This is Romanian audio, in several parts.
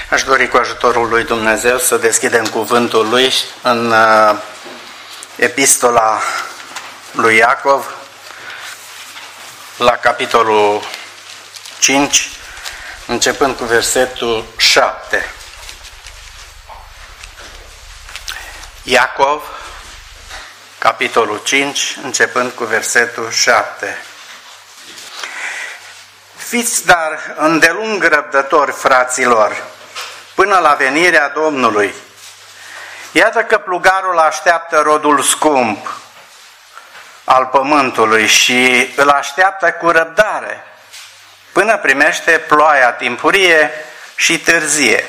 Aș dori cu ajutorul lui Dumnezeu să deschidem cuvântul lui în epistola lui Iacov, la capitolul 5, începând cu versetul 7. Iacov, capitolul 5, începând cu versetul 7. Fiți dar îndelung răbdători, fraților, până la venirea Domnului. Iată că plugarul așteaptă rodul scump al pământului și îl așteaptă cu răbdare, până primește ploaia timpurie și târzie.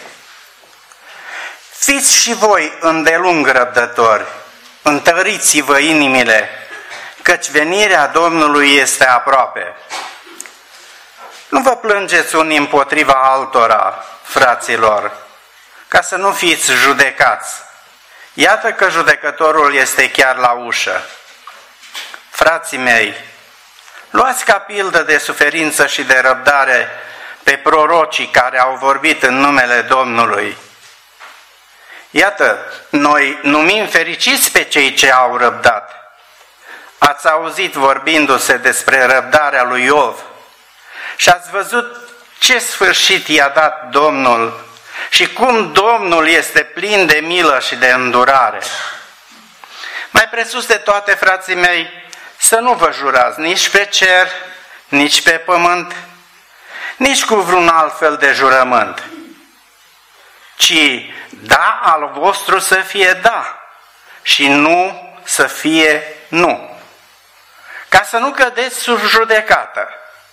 Fiți și voi îndelung răbdători, întăriți-vă inimile, căci venirea Domnului este aproape. Nu vă plângeți unii împotriva altora, fraților, ca să nu fiți judecați. Iată că judecătorul este chiar la ușă. Frații mei, luați ca pildă de suferință și de răbdare pe prorocii care au vorbit în numele Domnului. Iată, noi numim fericiți pe cei ce au răbdat. Ați auzit vorbindu-se despre răbdarea lui Iov și ați văzut ce sfârșit i-a dat Domnul și cum Domnul este plin de milă și de îndurare. Mai presus de toate, frații mei, să nu vă jurați nici pe cer, nici pe pământ, nici cu vreun alt fel de jurământ, ci da al vostru să fie da și nu să fie nu, ca să nu cădeți sub judecată.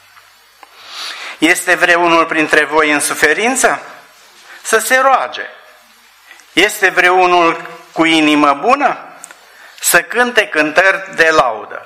Este vreunul printre voi în suferință? Să se roage. Este vreunul cu inimă bună? Să cânte cântări de laudă.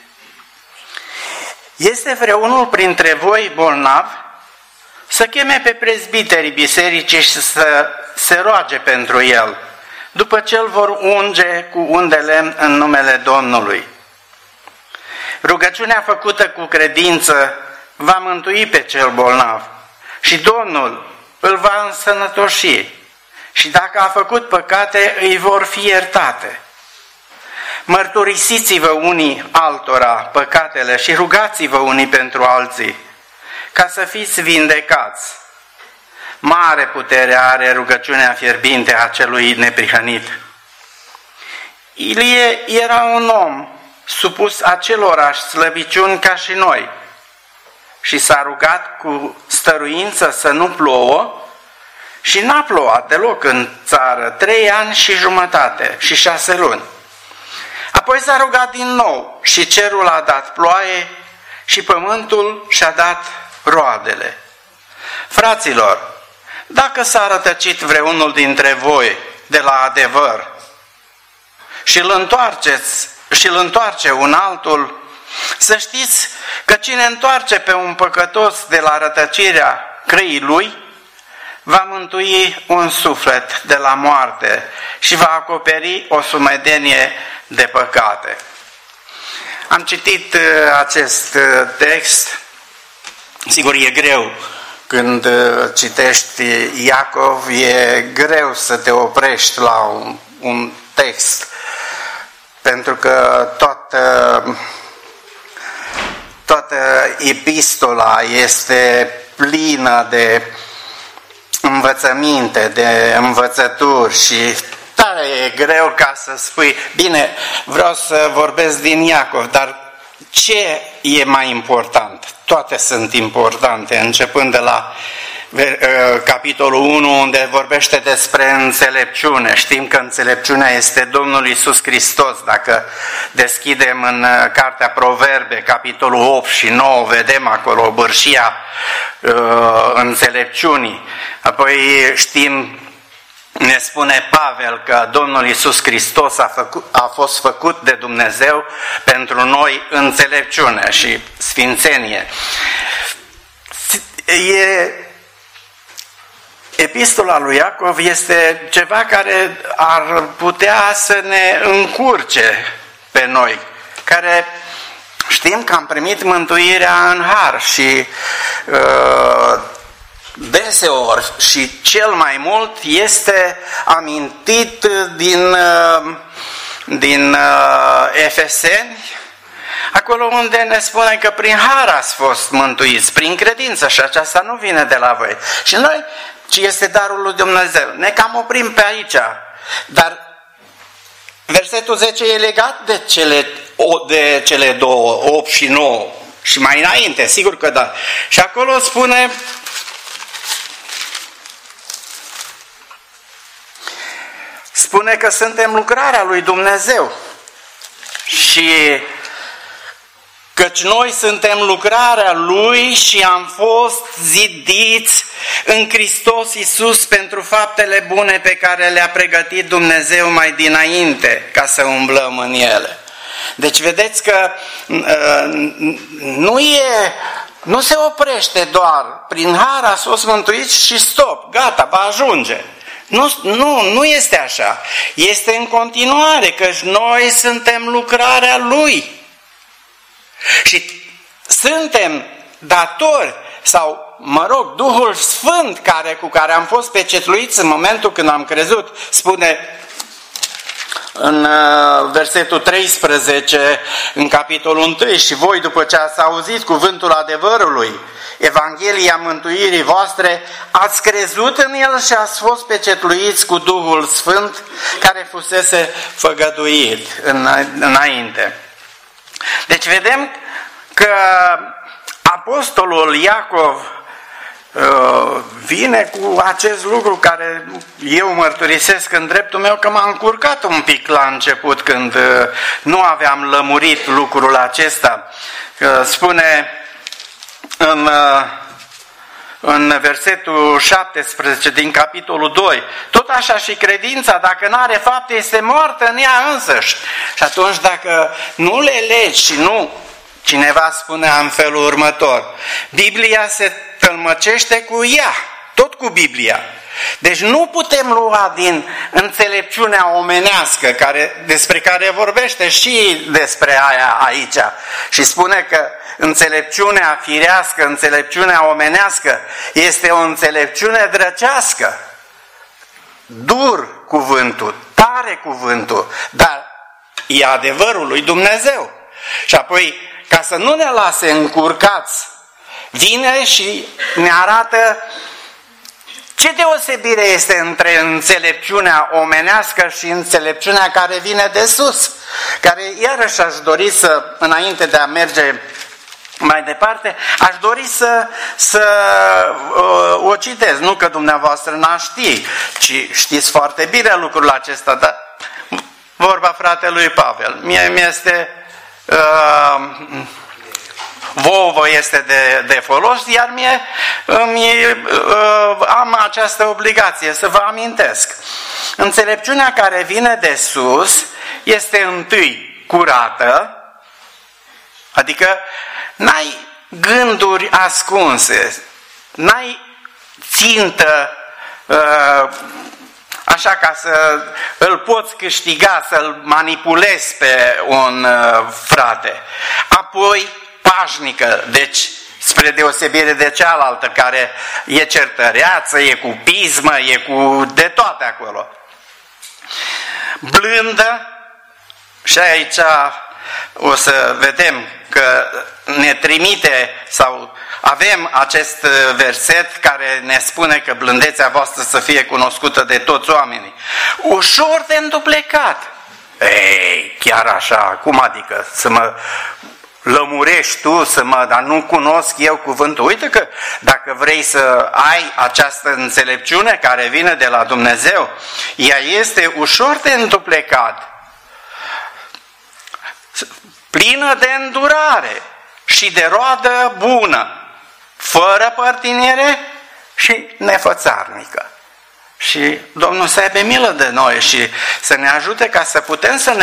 Este vreunul printre voi bolnav? Să cheme pe prezbiterii bisericii și să se roage pentru el, după ce îl vor unge cu un de lemn în numele Domnului. Rugăciunea făcută cu credință va mântui pe cel bolnav și Domnul îl va însănătoși și dacă a făcut păcate, îi vor fi iertate. Mărturisiți-vă unii altora păcatele și rugați-vă unii pentru alții, ca să fiți vindecați. Mare putere are rugăciunea fierbinte a celui neprihănit. Ilie era un om supus acelorași slăbiciuni ca și noi și s-a rugat cu stăruință să nu plouă și n-a plouat deloc în țară 3 ani și jumătate și 6 luni. Apoi s-a rugat din nou și cerul a dat ploaie și pământul și-a dat roadele. Fraților, dacă s-a rătăcit vreunul dintre voi de la adevăr și îl întoarce un altul, să știți că cine întoarce pe un păcătos de la rătăcirea căii lui, va mântui un suflet de la moarte și va acoperi o sumedenie de păcate. Am citit acest text. Sigur, e greu când citești Iacov, e greu să te oprești la un text, pentru că toată epistola este plină de învățăminte, de învățături și tare e greu ca să spui, bine, vreau să vorbesc din Iacov, dar ce e mai important? Toate sunt importante, începând de la capitolul 1, unde vorbește despre înțelepciune. Știm că înțelepciunea este Domnul Iisus Hristos. Dacă deschidem în cartea Proverbe, capitolul 8 și 9, vedem acolo bârșia înțelepciunii. Apoi știm, ne spune Pavel că Domnul Iisus Hristos a fost făcut de Dumnezeu pentru noi înțelepciune și sfințenie. Epistola lui Iacov este ceva care ar putea să ne încurce pe noi, care știm că am primit mântuirea în har și deseori și cel mai mult este amintit din Efeseni, acolo unde ne spune că prin har ați fost mântuiți, prin credință, și aceasta nu vine de la voi. Și noi, ci este darul lui Dumnezeu. Ne cam oprim pe aici, dar versetul 10 e legat de cele două, 8 și 9, și mai înainte, sigur că da. Și acolo spune că suntem lucrarea lui Dumnezeu și căci noi suntem lucrarea Lui și am fost zidiți în Hristos Iisus pentru faptele bune pe care le-a pregătit Dumnezeu mai dinainte ca să umblăm în ele. Deci vedeți că nu se oprește doar prin har ați fost mântuiți și stop, gata, va ajunge. Nu este așa. Este în continuare, căci noi suntem lucrarea Lui. Și suntem datori, sau, Duhul Sfânt cu care am fost pecetluiți în momentul când am crezut, spune în versetul 13, în capitolul 1, și voi, după ce ați auzit cuvântul adevărului, Evanghelia mântuirii voastre, ați crezut în el și ați fost pecetluiți cu Duhul Sfânt care fusese făgăduit înainte. Deci vedem că apostolul Iacov vine cu acest lucru care eu mărturisesc în dreptul meu că m-a încurcat un pic la început când nu aveam lămurit lucrul acesta. Spune în versetul 17 din capitolul 2, tot așa și credința, dacă nu are fapte, este moartă în ea însăși. Și atunci dacă nu le legi și cineva spunea în felul următor, Biblia se tălmăcește cu ea, tot cu Biblia. Deci nu putem lua din înțelepciunea omenească despre care vorbește și despre aia aici. Și spune că înțelepciunea firească, înțelepciunea omenească este o înțelepciune drăcească. Dur cuvântul, tare cuvântul, dar e adevărul lui Dumnezeu. Și apoi, ca să nu ne lase încurcați, vine și ne arată ce deosebire este între înțelepciunea omenească și înțelepciunea care vine de sus, care iarăși aș dori să, înainte de a merge mai departe, aș dori să o citez. Nu că dumneavoastră n-ați ști, ci știți foarte bine lucrul acesta, dar vorba fratelui Pavel. Mie mi-este... vouă este de folos, iar mie am această obligație să vă amintesc. Înțelepciunea care vine de sus este întâi curată, adică n-ai gânduri ascunse, n-ai țintă așa ca să îl poți câștiga, să-l manipulezi pe un frate. Apoi pașnică, deci spre deosebire de cealaltă care e certăreață, e cu pismă, e cu de toate acolo. Blândă, și aici o să vedem că ne trimite sau avem acest verset care ne spune că blândețea voastră să fie cunoscută de toți oamenii. Ușor de înduplecat. Ei, chiar așa, cum adică să mă lămurești tu, dar nu cunosc eu cuvântul? Uite că dacă vrei să ai această înțelepciune care vine de la Dumnezeu, ea este ușor de înduplecat, plină de îndurare și de roadă bună, fără părtiniere și nefățarnică. Și Domnul să aibă milă de noi și să ne ajute ca să putem să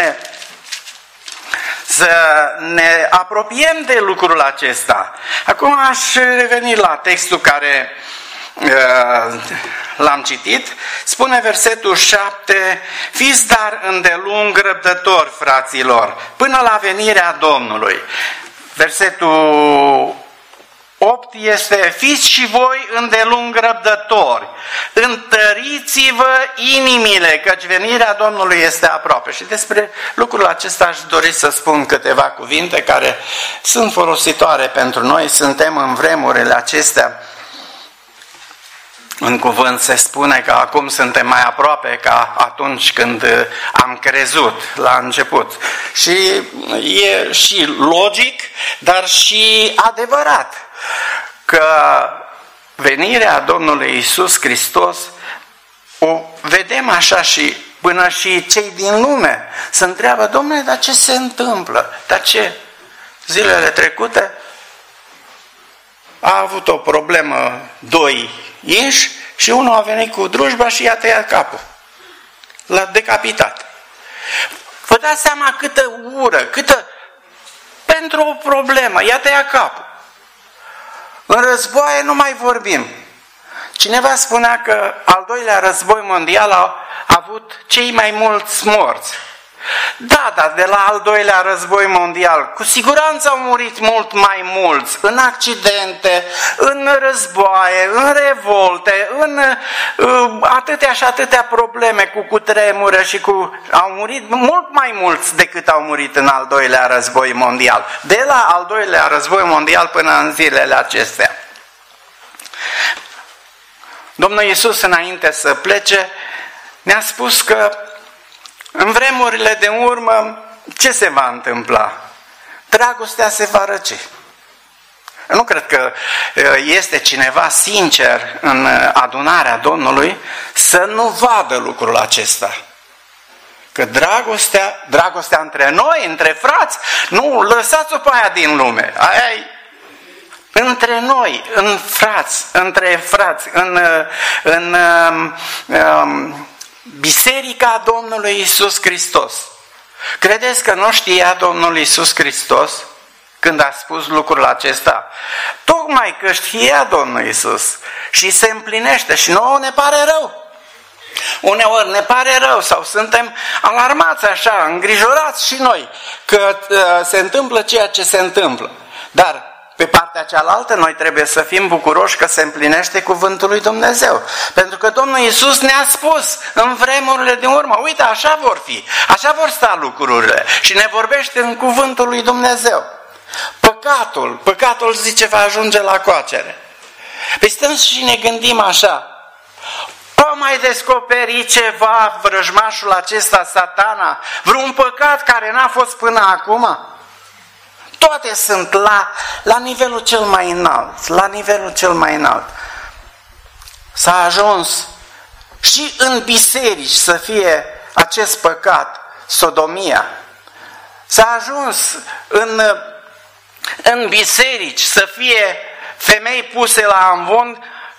ne apropiem de lucrul acesta. Acum aș reveni la textul care l-am citit. Spune versetul 7, fiți dar îndelung răbdători, fraților, până la venirea Domnului. Versetul 8 este: fiți și voi îndelung răbdători, întăriți-vă inimile, căci venirea Domnului este aproape. Și despre lucrul acesta aș dori să spun câteva cuvinte care sunt folositoare pentru noi. Suntem în vremurile acestea. În cuvânt se spune că acum suntem mai aproape ca atunci când am crezut la început. Și e și logic, dar și adevărat că venirea Domnului Iisus Hristos o vedem așa și până și cei din lume se întreabă: Domnule, dar ce se întâmplă? Dar ce? Zilele trecute a avut o problemă 2 inși și unul a venit cu drujba și i-a tăiat capul. L-a decapitat. Vă dați seama câtă ură, pentru o problemă, i-a tăiat capul. În războaie nu mai vorbim. Cineva spunea că al doilea război mondial a avut cei mai mulți morți. Da, dar de la al doilea război mondial, cu siguranță au murit mult mai mulți în accidente, în războaie, în revolte, în atâtea și atâtea probleme cu cutremură și au murit mult mai mulți decât au murit în al doilea război mondial. De la al doilea război mondial până în zilele acestea. Domnul Iisus, înainte să plece, ne-a spus că în vremurile de urmă, ce se va întâmpla? Dragostea se va răci. Nu cred că este cineva sincer în adunarea Domnului să nu vadă lucrul acesta. Că dragostea între noi, între frați, nu, lăsați-o pe aia din lume. Aia între noi, între frați, în Biserica Domnului Iisus Hristos. Credeți că nu știa Domnul Iisus Hristos când a spus lucrul acesta? Tocmai că știa Domnul Iisus și se împlinește și nouă ne pare rău. Uneori ne pare rău sau suntem alarmați așa, îngrijorați și noi că se întâmplă ceea ce se întâmplă. Dar pe partea cealaltă, noi trebuie să fim bucuroși că se împlinește cuvântul lui Dumnezeu. Pentru că Domnul Iisus ne-a spus în vremurile din urmă: uite, așa vor fi, așa vor sta lucrurile. Și ne vorbește în cuvântul lui Dumnezeu. Păcatul zice va ajunge la coacere. Păi stăm și ne gândim așa: o mai descoperi ceva vrăjmașul acesta, Satana? Vreun păcat care n-a fost până acum? Toate sunt la nivelul cel mai înalt, la nivelul cel mai înalt. S-a ajuns și în biserici să fie acest păcat, sodomia. S-a ajuns în biserici să fie femei puse la amvon,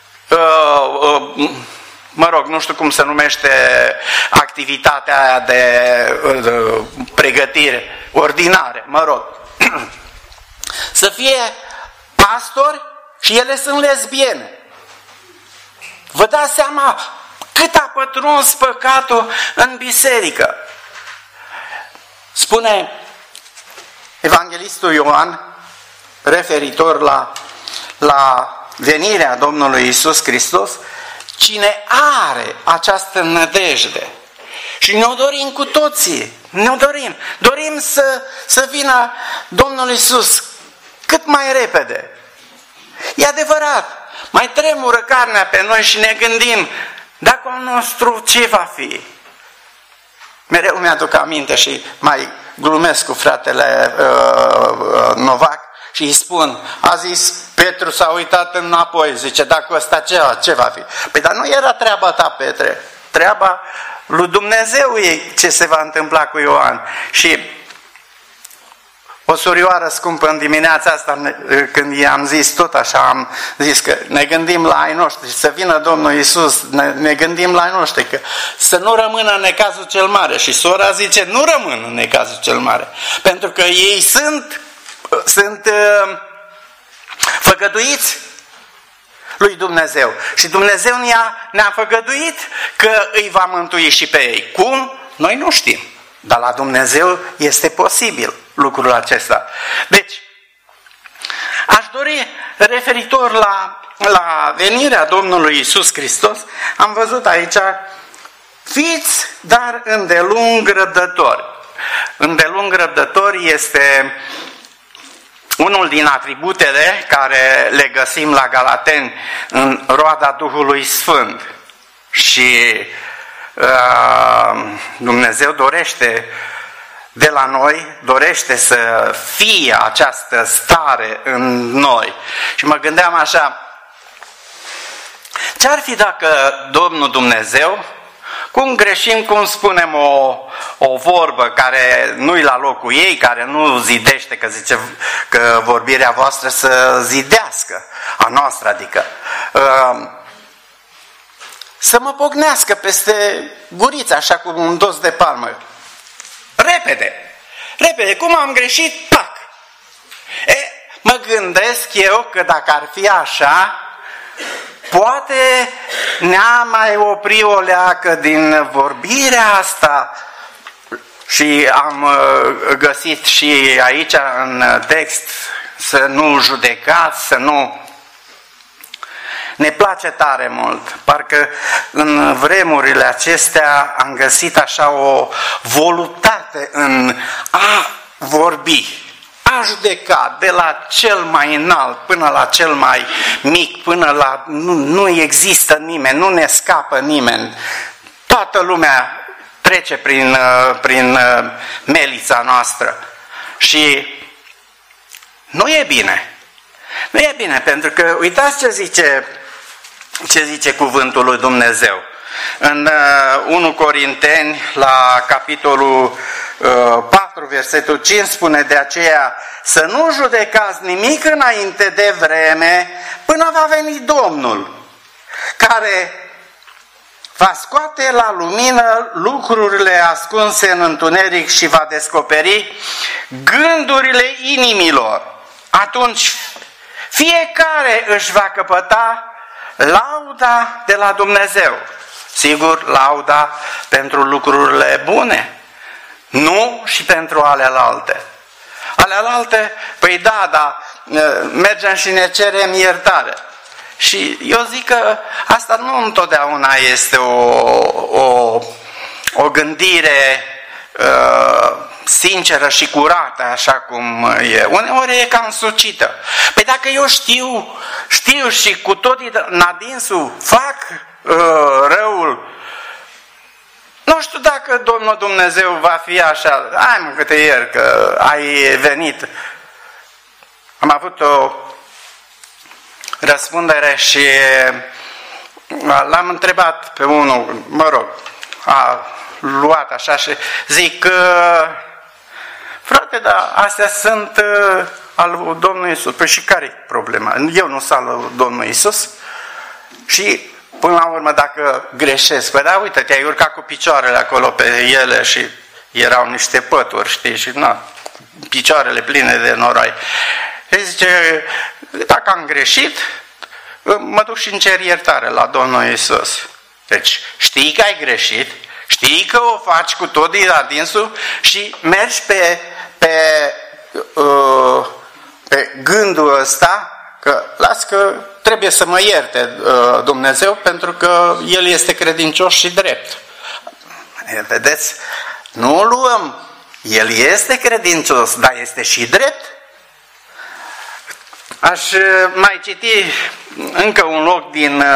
nu știu cum se numește activitatea aia de pregătire, ordinare, să fie pastori și ele sunt lesbiene. Vă dați seama cât a pătruns păcatul în biserică. Spune evanghelistul Ioan, referitor la venirea Domnului Iisus Hristos: cine are această nădejde, și ne-o dorim cu toții, dorim să vină Domnul Iisus cât mai repede. E adevărat, mai tremură carnea pe noi și ne gândim: dacă al nostru ce va fi? Mereu mi-aduc aminte și mai glumesc cu fratele Novac și îi spun: a zis Petru, s-a uitat înapoi, zice, dacă ăsta ce va fi? Păi dar nu era treaba ta, Petre, treaba lui Dumnezeu e ce se va întâmpla cu Ioan. Și o surioară scumpă în dimineața asta, când i-am zis tot așa, am zis că ne gândim la ai noștri, să vină Domnul Iisus, ne gândim la ai noștri, că să nu rămână în necazul cel mare. Și sora zice: nu rămân în necazul cel mare, pentru că ei sunt făgăduiți lui Dumnezeu. Și Dumnezeu ne-a făgăduit că îi va mântui și pe ei. Cum? Noi nu știm. Dar la Dumnezeu este posibil lucrul acesta. Deci, Aș dori, referitor la venirea Domnului Iisus Hristos, am văzut aici, fiți dar îndelung răbdători. Îndelung răbdători este unul din atributele care le găsim la Galateni în roada Duhului Sfânt. Și Dumnezeu dorește de la noi, dorește să fie această stare în noi. Și mă gândeam așa, ce-ar fi dacă Domnul Dumnezeu, cum greșim, cum spunem o vorbă care nu-i la locul ei, care nu zidește, că zice că vorbirea voastră să zidească, a noastră adică, să mă pocnească peste gurița, așa cu un dos de palmă. Repede, cum am greșit, pac! Mă gândesc eu că dacă ar fi așa, poate ne-a mai opri o leacă din vorbirea asta. Și am găsit și aici în text să nu judecați, să nu... Ne place tare mult. Parcă în vremurile acestea am găsit așa o voluptate în a vorbi, a judeca, de la cel mai înalt până la cel mai mic, până la... Nu există nimeni, nu ne scapă nimeni. Toată lumea trece prin melița noastră. Și nu e bine. Nu e bine, pentru că uitați ce zice cuvântul lui Dumnezeu. În 1 Corinteni, la capitolul 4, versetul 5, spune: de aceea să nu judecați nimic înainte de vreme, până va veni Domnul, care va scoate la lumină lucrurile ascunse în întuneric și va descoperi gândurile inimilor. Atunci fiecare își va căpăta lauda de la Dumnezeu. Sigur, lauda pentru lucrurile bune, nu și pentru alelalte. Alelalte, păi da, dar mergem și ne cerem iertare. Și eu zic că asta nu întotdeauna este o gândire sinceră și curată, așa cum e. Uneori e cam sucită. Păi dacă eu știu și cu tot adinsul fac răul, nu știu dacă Domnul Dumnezeu va fi așa, hai mă că te ieri că ai venit. Am avut o răspundere și l-am întrebat pe unul, mă rog, a luat așa și zic, frate, dar astea sunt al Domnului Iisus. Păi și care e problema? Eu nu sunt al Domnului Iisus? Și până la urmă, dacă greșesc, păi da, uite, te-ai urcat cu picioarele acolo pe ele și erau niște pături, știi, și picioarele pline de noroi. Și zice, dacă am greșit, mă duc și în cer iertare la Domnul Iisus. Deci știi că ai greșit, știi că o faci cu tot din adinsul și mergi pe gândul ăsta că las că trebuie să mă ierte Dumnezeu pentru că El este credincios și drept. Vedeți? Nu o luăm. El este credincios, dar este și drept. Aș mai citi încă un loc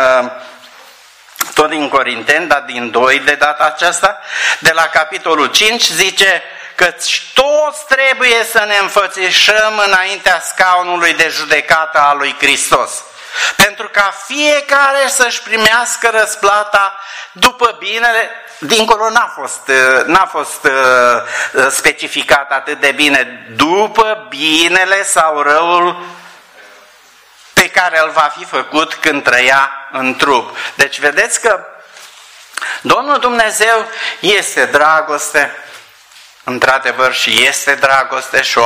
tot din Corinteni, dar din 2 de data aceasta, de la capitolul 5, zice că toți trebuie să ne înfățișăm înaintea scaunului de judecată a lui Hristos, pentru ca fiecare să-și primească răsplata după binele. Dincolo n-a fost specificat atât de bine, după binele sau răul pe care îl va fi făcut când trăia în trup. Deci vedeți că Domnul Dumnezeu este dragoste, într-adevăr, și este dragoste și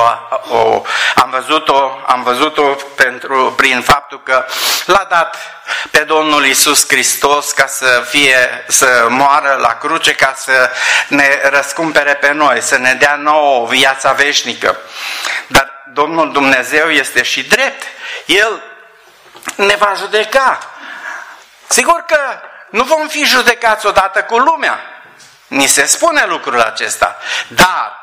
am văzut-o prin faptul că l-a dat pe Domnul Iisus Hristos ca să moară la cruce, ca să ne răscumpere pe noi, să ne dea nouă viața veșnică. Dar Domnul Dumnezeu este și drept El ne va judeca. Sigur că nu vom fi judecați odată cu lumea. Ni se spune lucrul acesta. Dar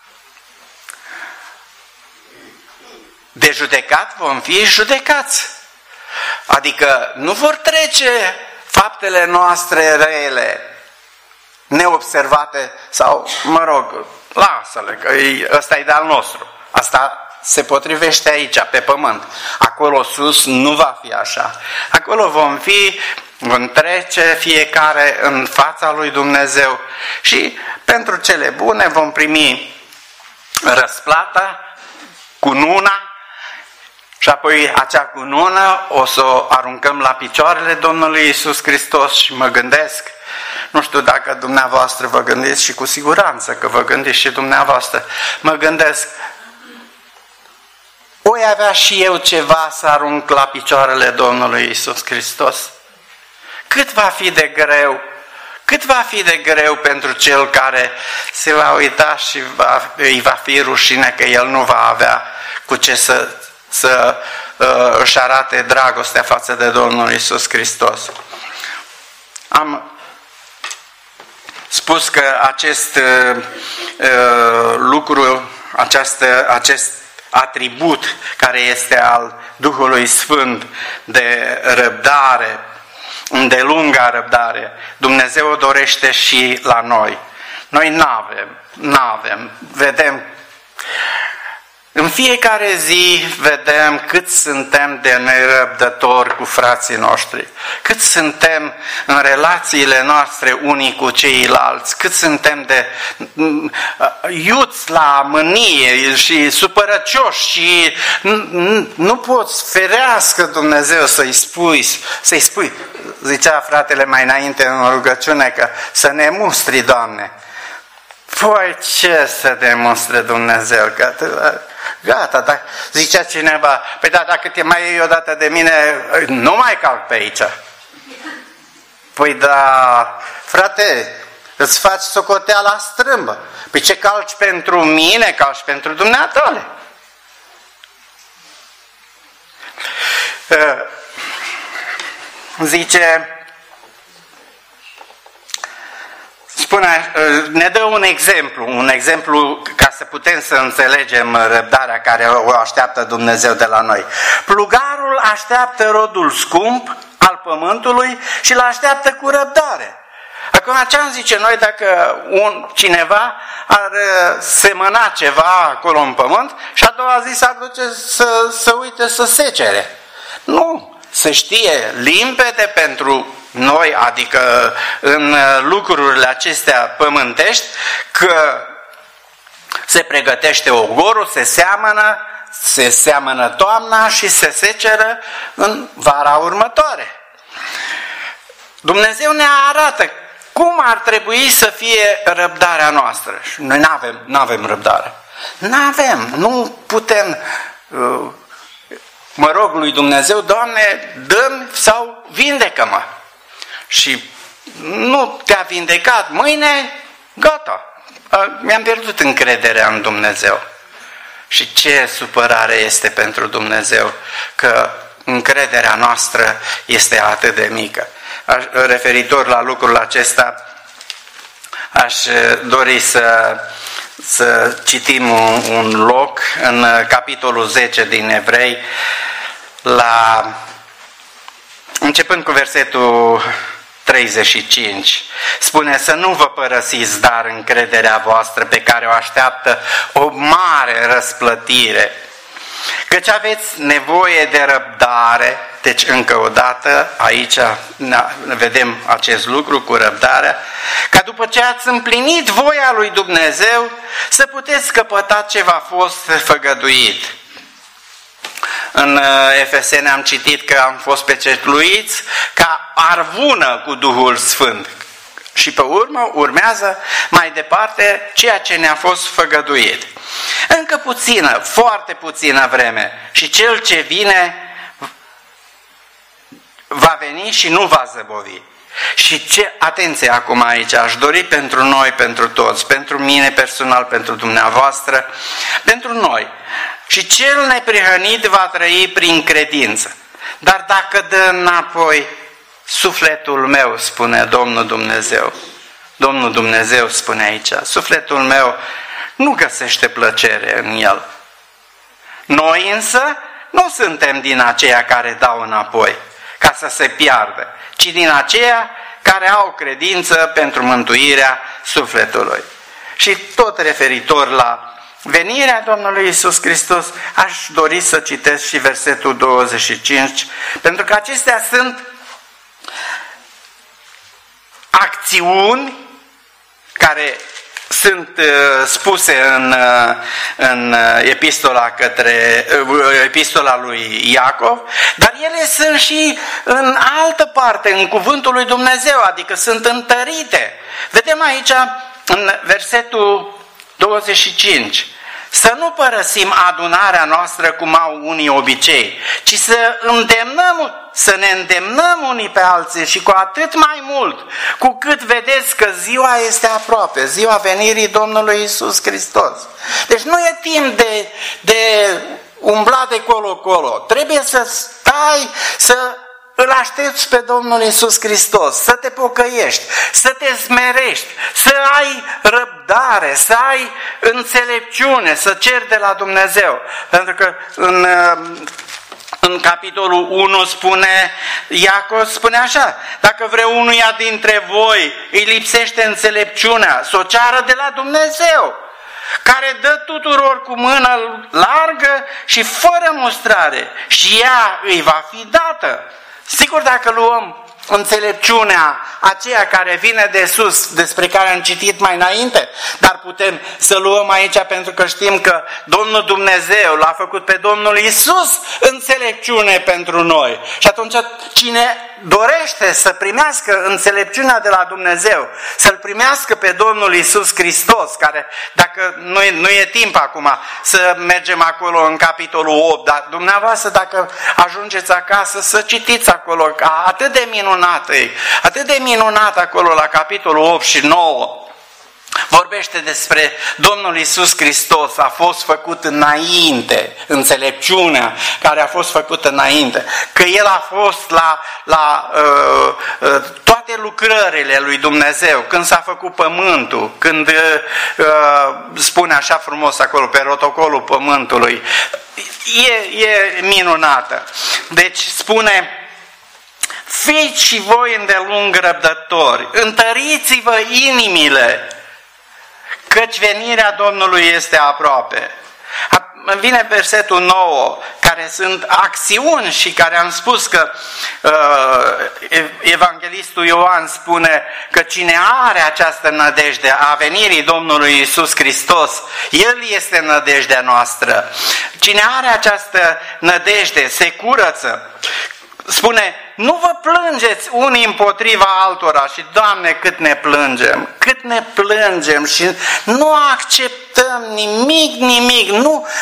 de judecat vom fi judecați. Adică nu vor trece faptele noastre rele, neobservate sau, mă rog, lasă-le, că ăsta e de-al nostru. Asta se potrivește aici, pe pământ. Acolo sus nu va fi așa. Acolo vom trece fiecare în fața lui Dumnezeu și pentru cele bune vom primi răsplata, cununa, și apoi acea cunună o să o aruncăm la picioarele Domnului Iisus Hristos și mă gândesc, nu știu dacă dumneavoastră vă gândiți și cu siguranță că vă gândiți și dumneavoastră, mă gândesc, voi avea și eu ceva să arunc la picioarele Domnului Iisus Hristos? Cât va fi de greu? Cât va fi de greu pentru cel care se va uita și îi va fi rușine că el nu va avea cu ce să își arate dragostea față de Domnul Iisus Hristos. Am spus că acest lucru, acest atribut care este al Duhului Sfânt de răbdare, îndelunga răbdare, Dumnezeu o dorește și la noi. Noi n-avem. Vedem, în fiecare zi vedem cât suntem de nerăbdători cu frații noștri, cât suntem în relațiile noastre unii cu ceilalți, cât suntem de iuți la mânie și supărăcioși și nu poți, ferească Dumnezeu să-i spui, zicea fratele mai înainte în rugăciune, că să ne mustri, Doamne. Păi ce să demonstră Dumnezeu? Gata, zicea cineva, păi da, dacă te mai iei odată de mine, nu mai calc pe aici. Păi da, frate, îți faci socoteala strâmbă. Păi ce calci pentru mine, calci pentru dumneatale. Zice, ne dă un exemplu ca să putem să înțelegem răbdarea care o așteaptă Dumnezeu de la noi. Plugarul așteaptă rodul scump al pământului și îl așteaptă cu răbdare. Acum ce-am zice noi dacă cineva ar semăna ceva acolo în pământ și a doua zi s-ar duce să uite să secere? Nu, se știe limpede pentru noi, adică în lucrurile acestea pământești, că se pregătește ogorul, se seamănă toamna și se seceră în vara următoare. Dumnezeu ne arată cum ar trebui să fie răbdarea noastră. Și noi n-avem răbdare. Nu putem... Mă rog lui Dumnezeu, Doamne, dă-mi sau vindecă-mă. Și nu te-a vindecat mâine, gata. Mi-am pierdut încrederea în Dumnezeu. Și ce supărare este pentru Dumnezeu că încrederea noastră este atât de mică. Referitor la lucrul acesta, aș dori să citim un loc în capitolul 10 din Evrei, începând cu versetul 35. Spune să nu vă părăsiți, dar încrederea voastră pe care o așteaptă o mare răsplătire. Căci aveți nevoie de răbdare. Deci încă o dată aici vedem acest lucru cu răbdarea, ca după ce ați împlinit voia lui Dumnezeu să puteți căpăta ce v-a fost făgăduit. În Efeseni am citit că am fost pecetluiți ca arvună cu Duhul Sfânt. Și pe urmă urmează mai departe ceea ce ne-a fost făgăduit. Încă puțină, foarte puțină vreme și cel ce vine va veni și nu va zăbovi. Și atenție acum aici, aș dori pentru noi, pentru toți, pentru mine personal, pentru dumneavoastră, pentru noi. și cel neprihănit va trăi prin credință. Dar dacă dă înapoi sufletul meu, spune Domnul Dumnezeu, Domnul Dumnezeu spune aici, sufletul meu nu găsește plăcere în el. Noi însă nu suntem din aceia care dau înapoi ca să se piardă, ci din aceia care au credință pentru mântuirea sufletului. Și tot referitor la venirea Domnului Iisus Hristos, aș dori să citesc și versetul 25, pentru că acestea sunt acțiuni care sunt spuse în epistola lui Iacov, dar ele sunt și în altă parte, în cuvântul lui Dumnezeu, adică sunt întărite. Vedem aici în versetul 25, să nu părăsim adunarea noastră cum au unii obicei, ci să ne îndemnăm unii pe alții și cu atât mai mult, cu cât vedeți că ziua este aproape, ziua venirii Domnului Iisus Hristos. Deci nu e timp de umbla de colo-colo, trebuie să stai, să îl aștepți pe Domnul Iisus Hristos, să te pocăiești, să te smerești, să ai răbdare, să ai înțelepciune, să ceri de la Dumnezeu. Pentru că în capitolul 1 Iacov spune așa, dacă vreunuia dintre voi îi lipsește înțelepciunea, să o ceară de la Dumnezeu, care dă tuturor cu mână largă și fără mustrare, și ea îi va fi dată. Sigur, dacă luăm înțelepciunea aceea care vine de sus, despre care am citit mai înainte, dar putem să luăm aici pentru că știm că Domnul Dumnezeu l-a făcut pe Domnul Iisus înțelepciune pentru noi. Și atunci cine dorește să primească înțelepciunea de la Dumnezeu, să-L primească pe Domnul Iisus Hristos, care, dacă nu e timp acum să mergem acolo în capitolul 8, dar dumneavoastră dacă ajungeți acasă să citiți acolo, atât de minunat acolo la capitolul 8 și 9, vorbește despre Domnul Iisus Hristos, a fost făcut înainte, înțelepciunea care a fost făcută înainte, că El a fost la toate lucrările lui Dumnezeu, când s-a făcut pământul, când spune așa frumos acolo pe rotocolul pământului, e minunată. Deci spune: fiți și voi îndelung răbdători, întăriți-vă inimile, căci venirea Domnului este aproape. Vine versetul 9, care sunt acțiuni și care am spus că evanghelistul Ioan spune că cine are această nădejde a venirii Domnului Iisus Hristos, El este nădejdea noastră. Cine are această nădejde se curăță. Spune: nu vă plângeți unii împotriva altora. Și, Doamne, cât ne plângem și nu acceptăm nimic,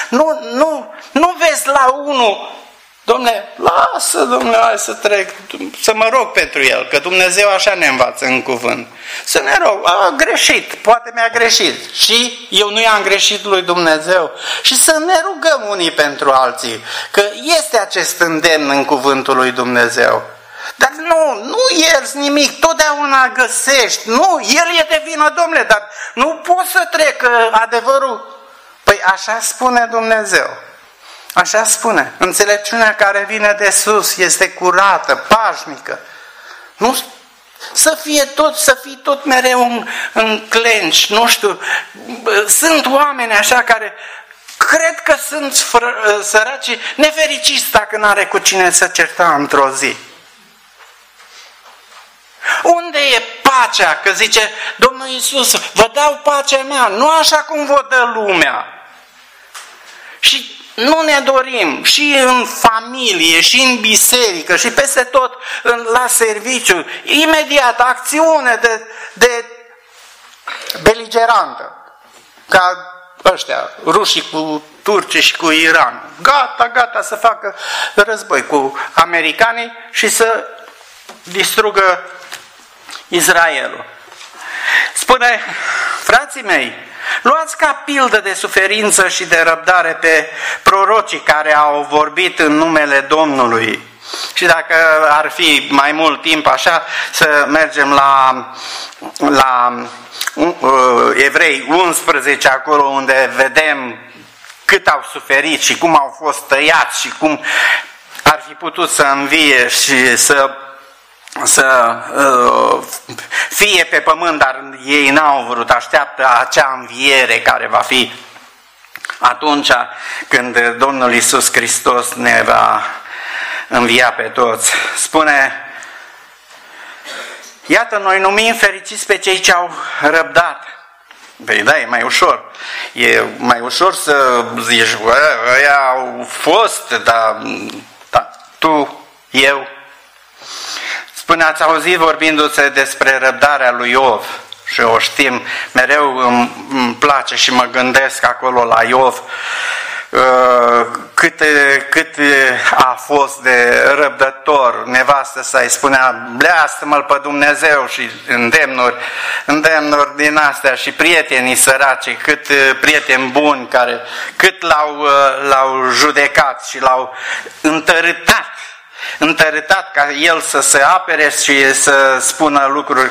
nu vezi la unul, Dom'le, lasă, Dom'le, hai să trec, să mă rog pentru el, că Dumnezeu așa ne învață în cuvânt. Să ne rog, a greșit, poate mi-a greșit și eu nu i-am greșit lui Dumnezeu. Și să ne rugăm unii pentru alții, că este acest îndemn în cuvântul lui Dumnezeu. Dar nu ierzi nimic, totdeauna găsești. Nu, el e de vină, Dom'le, dar nu poți să trecă adevărul. Păi așa spune Dumnezeu. Așa spune. Înțelepciunea care vine de sus este curată, pașnică. Nu să fii tot mereu în clenci, nu știu. Sunt oameni așa care cred că sunt săraci, nefericiți dacă n-are cu cine să certa într-o zi. Unde e pacea? Că zice Domnul Iisus: vă dau pacea mea, nu așa cum vă dă lumea. Și nu ne dorim și în familie, și în biserică, și peste tot la serviciu, imediat acțiune de beligerantă, ca ăștia, rușii cu turcii și cu Iran. Gata să facă război cu americanii și să distrugă Israelul. Spune: frații mei, Luați ca pildă de suferință și de răbdare pe prorocii care au vorbit în numele Domnului. Și dacă ar fi mai mult timp așa, să mergem la Evrei 11, acolo unde vedem cât au suferit și cum au fost tăiați și cum ar fi putut să învie și să fie pe pământ, dar ei n-au vrut. Așteaptă acea înviere care va fi atunci când Domnul Iisus Hristos ne va învia pe toți. Spune, iată, noi numim fericiți pe cei ce au răbdat. Păi da, e mai ușor. E mai ușor să zici, ăia au fost, dar tu, eu. Spune, ați auzit vorbindu-se despre răbdarea lui Iov. Și o știm, mereu îmi place și mă gândesc acolo la Iov. Cât a fost de răbdător. Nevastă să-i spunea, bleastă-mă-l pe Dumnezeu, și îndemnuri din astea, și prietenii săraci, cât prieteni buni care cât l-au judecat și l-au întărâtat ca el să se apere și să spună lucruri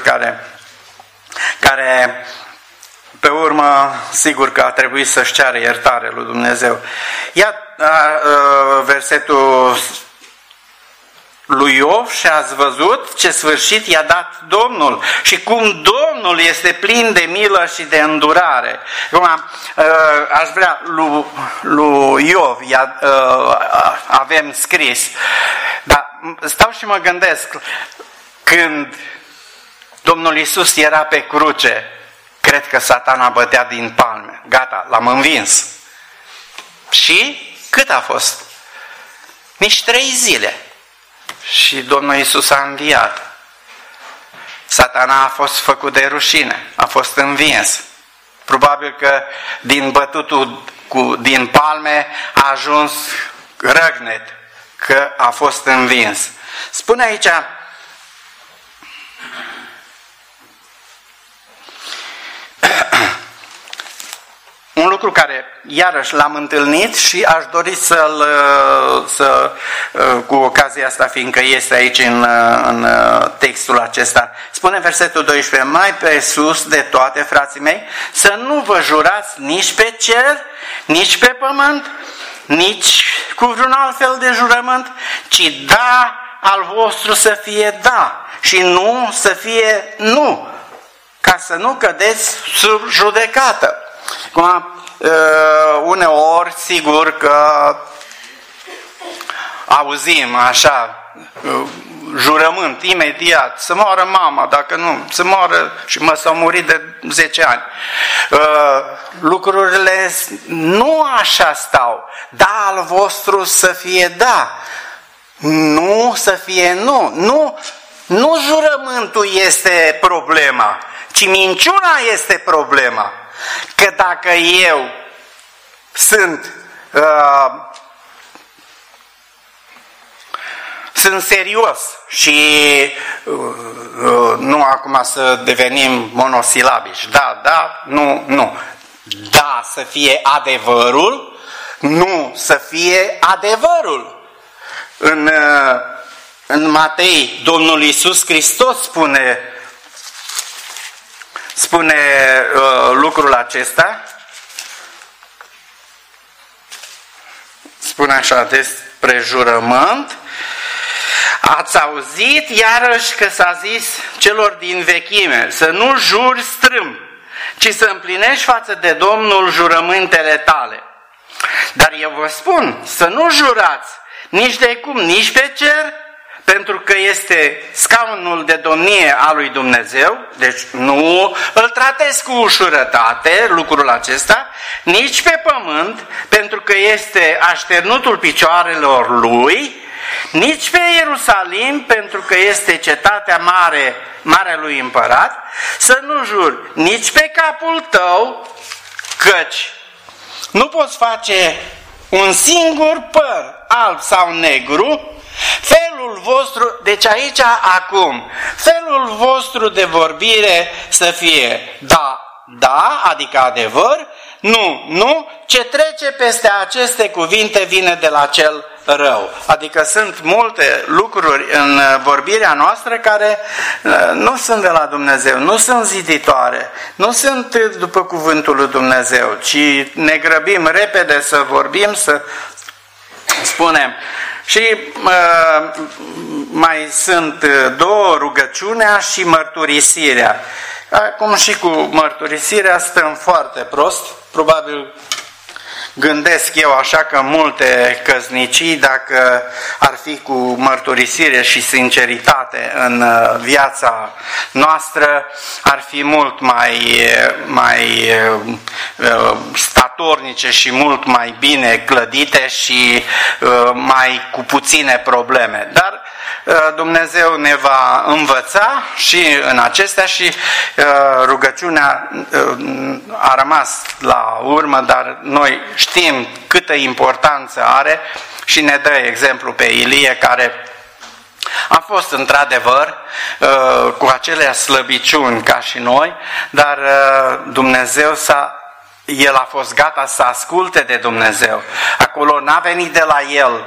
care pe urmă, sigur că a trebuit să-și ceară iertare lui Dumnezeu. Ia versetul lui Iov, și ați văzut ce sfârșit i-a dat Domnul și cum Domnul este plin de milă și de îndurare. Acum, aș vrea lui Iov, avem scris, dar stau și mă gândesc, când Domnul Iisus era pe cruce, cred că Satana bătea din palme. Gata, l-am învins. Și cât a fost? Nici 3 zile. Și Domnul Iisus a înviat. Satana a fost făcut de rușine, a fost învins. Probabil că din bătutul din palme a ajuns răgnet, că a fost învins. Spune aici, un lucru care iarăși l-am întâlnit și aș dori cu ocazia asta, fiindcă este aici în textul acesta. Spune versetul 12, mai pe sus de toate, frații mei, să nu vă jurați nici pe cer, nici pe pământ, nici cu vreun alt fel de jurământ, ci da al vostru să fie da și nu să fie nu, ca să nu cădeți sub judecată. Acum, uneori, sigur că auzim așa, jurământ imediat, să moară mama, dacă nu, să moară, și s-au murit de 10 ani. Lucrurile nu așa stau. Da al vostru să fie da, nu să fie nu. Nu jurământul este problema, ci minciuna este problema. Că dacă eu sunt serios și nu acum să devenim monosilabici, da, nu. Da să fie adevărul, nu să fie adevărul. În Matei, Domnul Iisus Hristos spune lucrul acesta. Spune așa despre jurământ. Ați auzit iarăși că s-a zis celor din vechime să nu juri strâmb, ci să împlinești față de Domnul jurământele tale. Dar eu vă spun să nu jurați nici de cum, nici pe cer, pentru că este scaunul de domnie a lui Dumnezeu, deci nu îl tratezi cu ușurătate, lucrul acesta, nici pe pământ, pentru că este așternutul picioarelor lui, nici pe Ierusalim, pentru că este cetatea marelui împărat, să nu juri nici pe capul tău, căci nu poți face un singur păr alb sau negru. Felul vostru, deci aici acum, felul vostru de vorbire să fie da da, adică adevăr, nu, ce trece peste aceste cuvinte vine de la cel rău. Adică sunt multe lucruri în vorbirea noastră care nu sunt de la Dumnezeu, nu sunt ziditoare, nu sunt după cuvântul lui Dumnezeu, ci ne grăbim repede să vorbim, să spunem. Și mai sunt două, rugăciunea și mărturisirea. Acum și cu mărturisirea stăm foarte prost, probabil gândesc eu așa că multe căsnicii, dacă ar fi cu mărturisire și sinceritate în viața noastră, ar fi mult mai statornice și mult mai bine clădite și mai cu puține probleme. Dar Dumnezeu ne va învăța și în acestea și rugăciunea a rămas la urmă, dar noi știm câtă importanță are și ne dă exemplu pe Ilie, care a fost într-adevăr cu acele slăbiciuni ca și noi, dar Dumnezeu el a fost gata să asculte de Dumnezeu. Acolo n-a venit de la el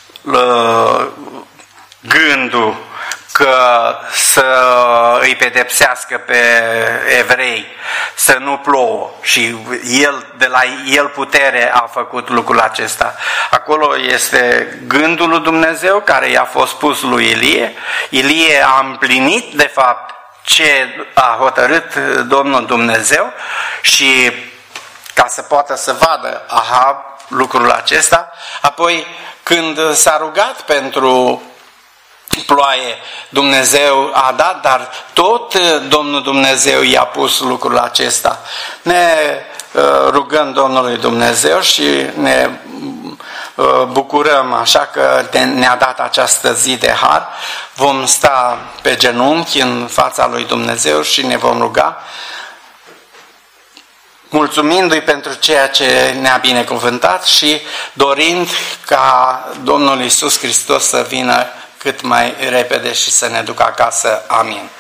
gândul că să îi pedepsească pe evrei, să nu plouă, și de la el putere a făcut lucrul acesta. Acolo este gândul lui Dumnezeu care i-a fost pus lui Ilie. Ilie a împlinit de fapt ce a hotărât Domnul Dumnezeu și ca să poată să vadă Ahab lucrul acesta, apoi când s-a rugat pentru ploaie, Dumnezeu a dat, dar tot Domnul Dumnezeu i-a pus lucrul acesta. Ne rugăm Domnului Dumnezeu și ne bucurăm așa că ne-a dat această zi de har. Vom sta pe genunchi în fața lui Dumnezeu și ne vom ruga, mulțumindu-i pentru ceea ce ne-a binecuvântat și dorind ca Domnul Iisus Hristos să vină cât mai repede și să ne ducă acasă. Amin.